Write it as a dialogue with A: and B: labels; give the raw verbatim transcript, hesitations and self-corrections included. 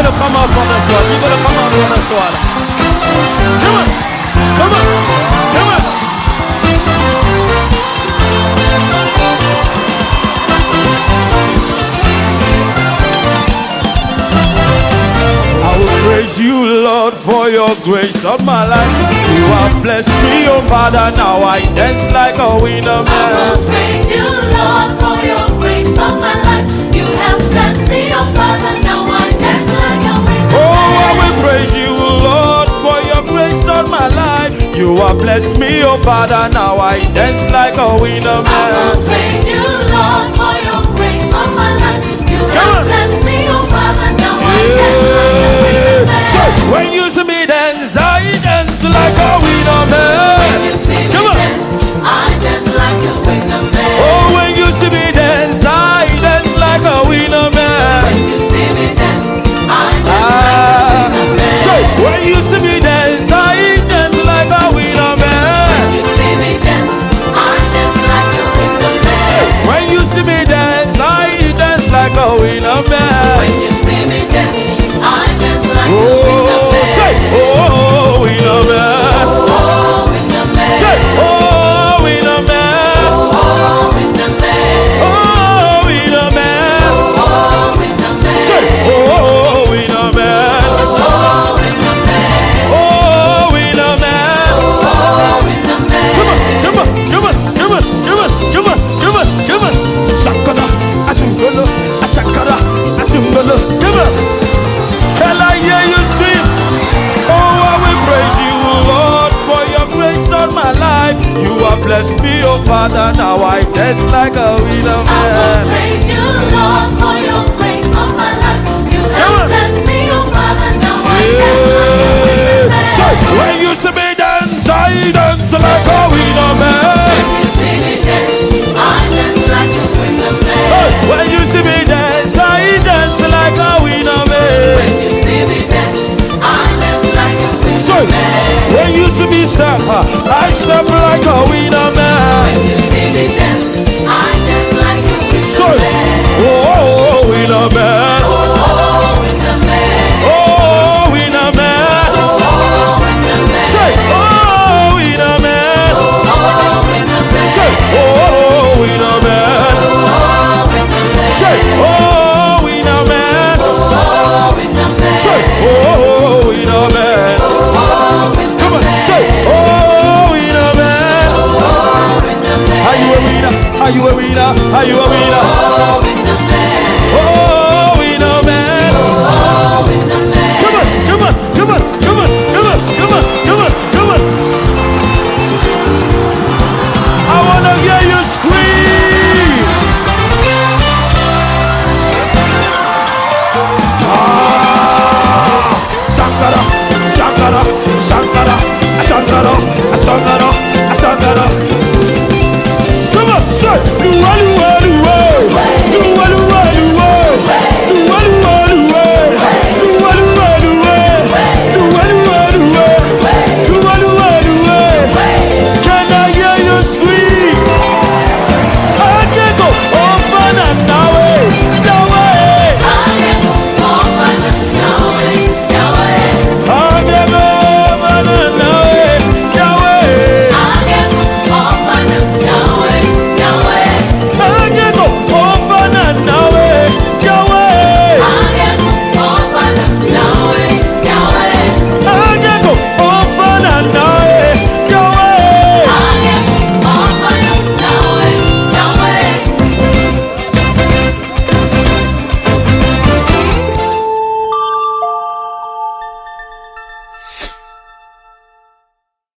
A: gonna come up on this one. You're gonna come up on this one. Come on. Come on. Come on. I will praise you, Lord, for your grace on my life. You have blessed me, oh Father. Now I dance like a winner man.
B: I will praise you, Lord, for your grace on my life. You have blessed me, oh Father. Now I dance like a winner man.
A: Oh, I will praise you, Lord, for your grace on my life. You have blessed me, oh Father. Now I dance like a winner man.
B: I will praise you, Lord, for your grace on my life. You have blessed me, oh Father. Now I dance like a winner man.
A: So when you see me dance, I dance like a winner man.
B: When you see me
A: Come on.
B: dance, I dance like a winner man.
A: Oh, when you see me dance, I dance like a winner man.
B: When you see me dance, I dance
A: Ah.
B: like a winner man.
A: So when you see me dance, I dance like a winner man.
B: When you see me dance, I dance like a winner man.
A: When you see me dance, I dance like a winner man.
B: When you see me dance, I dance like a
A: Oh,
B: winner man.
A: say, oh, winner man.
B: Oh, winner man.
A: Say, oh, winner man.
B: Oh, winner man.
A: Oh, winner man.
B: Oh, winner man.
A: Say, oh, winner man.
B: Oh, winner man.
A: Oh, winner man.
B: Oh, winner man.
A: Come on, come on, come on, come on, come on, come on, come on, come on. Shakara, achungolo, achakara, achungolo. Come on. Can I hear you scream? Oh, I will praise you, Lord, for your grace on my life. You have blessed me, oh Father. Now I dance like a winner
B: I will
A: man.
B: praise you, Lord, for your grace on my life. You
A: Come on.
B: have blessed me, oh Father. Now I dance like a winner man.
A: So when you see me dance, I dance like a winner man.
B: When you see me dance, I dance like a winner man.
A: Hey, when you see me dance, I dance like a winner
B: When
A: man.
B: you see me dance, I dance like a
A: So
B: winner man.
A: when you see me step, I step like a winner man.
B: When you see me dance, I dance like a winner
A: So
B: man.
A: oh, oh, winner man.
B: Oh, winner man.
A: Oh, winner man.
B: Oh, winner man.
A: Say, oh, winner man.
B: Oh, winner man.
A: Say, oh, winner man.
B: Oh, winner man.
A: Say, oh, winner man.
B: Oh, winner man.
A: Say, oh, winner man.
B: Oh, winner
A: Come on,
B: man.
A: say, oh, winner man.
B: Oh, winner man.
A: Are you a winner? Are you a winner? Are you a winner?
B: Oh, winner man.
A: Oh, winner man.
B: Oh, winner man.
A: Come on, come on, come on, come on, come on, come on, come on, come on. I wanna hear you scream. Ah, Shankara, Shankara, Shankara, Shankara.